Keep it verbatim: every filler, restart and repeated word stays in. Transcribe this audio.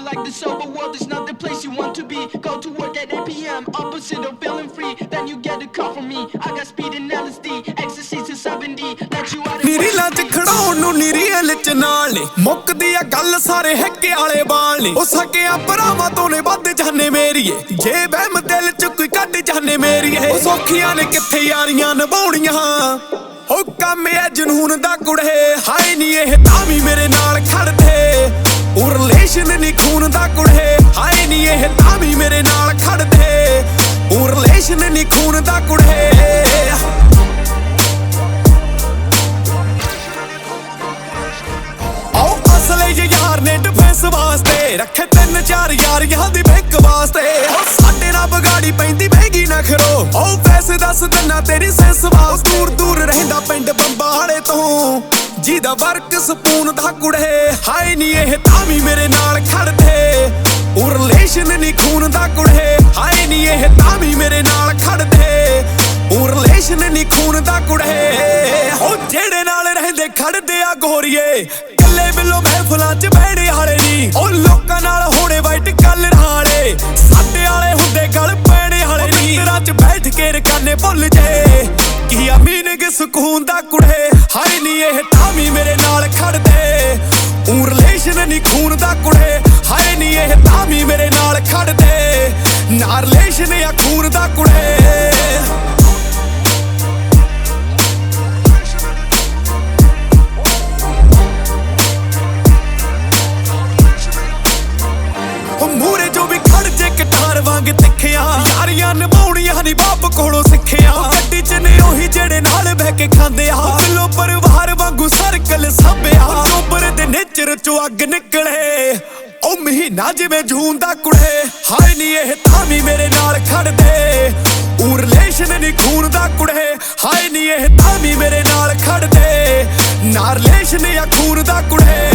like the sober world is not the place you want to be. Go to work at eight p m opposite of feeling free. Then you get a call from me. I got speed and L S D, ecstasy to seventy. Let you out of ਨੀਰੀ ਲੱਜ ਖੜਾਉਣ ਨੂੰ ਨੀਰੀ ਲਿਚ ਨਾਲ ਨੇ ਮੁੱਕਦੀ ਆ ਗੱਲ ਸਾਰੇ ਹੈਕੇ ਵਾਲੇ ਬਾਲ ਨੇ ਉਹ ਸਕਿਆ ਭਰਾਵਾਂ ਤੋਂ ਨੇ ਵੱਧ ਜਾਣੇ ਮੇਰੀਏ ਜੇ ਬਹਿਮ ਦਿਲ ਚ ਕੋਈ ਕੱਢ ਜਾਣੇ ਮੇਰੀਏ ਉਹ ਸੌਖੀਆਂ ਨੇ ਕਿੱਥੇ ਯਾਰੀਆਂ ਨਿਭਾਉਣੀਆਂ ਉਹ ਕੰਮ ਐ ਜਨੂਨ ਦਾ ਕੁੜੇ ਹਾਏ ਨੀ ਇਹ ਤਾਂ ਵੀ ਮੇਰੇ ਨਾਲ ਖੜਦੇ ਉਹ ਰਿਲੇਸ਼ਨ ਨੀ ਖੂਨ ਦਾ ਕੁੜੇ ਹਾਏ ਨੀ ਇਹ ਤਾਂ ਵੀ ਮੇਰੇ ਨਾਲ ਖੜਦੇ ਉਹ ਰਿਲੇਸ਼ਨ ਨੀ ਖੂਨ ਦਾ ਕੁੜੇ ਯਾਰ ਨੇ ਡਿਫੈਂਸ ਵਾਸਤੇ ਰੱਖੇ ਤਿੰਨ ਚਾਰ ਯਾਰੀਆਂ ਦੀ ਬੈਂਕ ਵਾਸਤੇ ਸਾਡੇ ਨਾਲ ਬਗਾੜੀ ਪੈਂਦੀ ਮਹਿੰਗੀ ਨਾ ਖਰੋ ਉਹ ਪੈਸੇ ਦੱਸ ਦਿਨਾ ਤੇਰੀ ਸੈਂਸ ਵਾਸ ਦੂਰ ਦੂਰ ਰਹਿੰਦਾ ਪਿੰਡ ਬੰਬਾਲੇ ਤੋਂ ਜਿਹਦਾ ਵਰਕ ਸਪੂਨ ਦਾ ਕੁੜੇ ਹਾਏ ਨੀ ਇਹ ਤਾਂ ਵੀ ਮੇਰੇ ਨਾਲ ਖੜਦੇ ਉਹ ਰਿਲੇਸ਼ਨ ਨੀ ਖੂਨ ਦਾ ਕੁੜੇ ਹਾਏ ਨੀ ਇਹ ਤਾਂ ਵੀ ਮੇਰੇ ਨਾਲ ਖੜਦੇ ਉਹ ਰਿਲੇਸ਼ਨ ਨੀ ਖੂਨ ਦਾ ਕੁੜੇ ਉਹ ਜਿਹੜੇ ਨਾਲ ਰਹਿੰਦੇ ਖੜਦੇ ਆ ਗੋਰੀਏ ਕੱਲੇ ਬਿੱਲੋ ਮਹਿਫਲਾਂ ਚ ਬਹਿੜੇ ਵਾਲੇ ਨੀ ਉਹ ਲੋਕਾਂ ਨਾਲ ਹੋਣੇ ਵਾਈਟ ਕਲਰ ਵਾਲੇ ਸਾਡੇ ਵਾਲੇ ਹੁੰਦੇ ਗਲ ਪੈਣੇ ਵਾਲੇ ਨੀ ਤੇਰਾ ਚ ਬੈਠ ਕੇ ਰਕਾਨੇ ਭੁੱਲ ਜੇ ਕੀ ਆ ਮੀਨਿੰਗ ਸਕੂਨ ਦਾ ਕੁੜੇ ਹਾਏ ਨੀ ਇਹ ਤਾਂ ਵੀ ਮੇਰੇ ਨਾਲ ਖੜਦੇ ਉਹ ਰਿਲੇਸ਼ਨ ਨੀ ਖੂਨ ਦਾ ਕੁੜੇ ਹਾਏ ਨੀ ਇਹ ਤਾਂ ਵੀ ਮੇਰੇ ਨਾਲ ਖੜਦੇ ਨਾ ਰਿਲੇਸ਼ਨ ਆ ਖੂਨ ਦਾ ਕੁੜੇ ਮੂਰੇ ਜੋ ਵੀ ਖੜ ਜੇ ਕਟਾਰ ਵਾਂਗ ਤਿੱਖਿਆ ਯਾਰੀਆਂ ਨਿਭਾਉਣੀਆਂ ਨੀ ਬਾਪ ਕੋਲੋਂ ਸਿੱਖਿਆ ਗੱਡੀ ਚ ਨੇ ਉਹੀ ਜਿਹੜੇ ਨਾਲ ਬਹਿ ਕੇ ਖਾਂਦੇ ਆ ਦਿਲੋਂ ਪਰਿਵਾਰ ਵਾਂਗੂ ਸਰਕਲ ਸਾਂਭਿਆ ਚੋਬਰ ਦੇ ਨੇਚਰ ਚੋਂ ਅੱਗ ਨਿਕਲੇ ਉਹ ਮਹੀਨਾ ਜਿਵੇਂ ਜੂਨ ਦਾ ਕੁੜੇ ਹਾਏ ਨੀ ਇਹ ਤਾਂ ਵੀ ਮੇਰੇ ਨਾਲ ਖੜਦੇ ਉਹ ਰਿਲੇਸ਼ਨ ਨੀ ਖੂਨ ਦਾ ਕੁੜੇ ਹਾਏ ਨੀ ਇਹ ਤਾਂ ਵੀ ਮੇਰੇ ਨਾਲ ਖੜਦੇ ਨਾ ਰਿਲੇਸ਼ਨ ਆ ਖੂਨ ਦਾ ਕੁੜੇ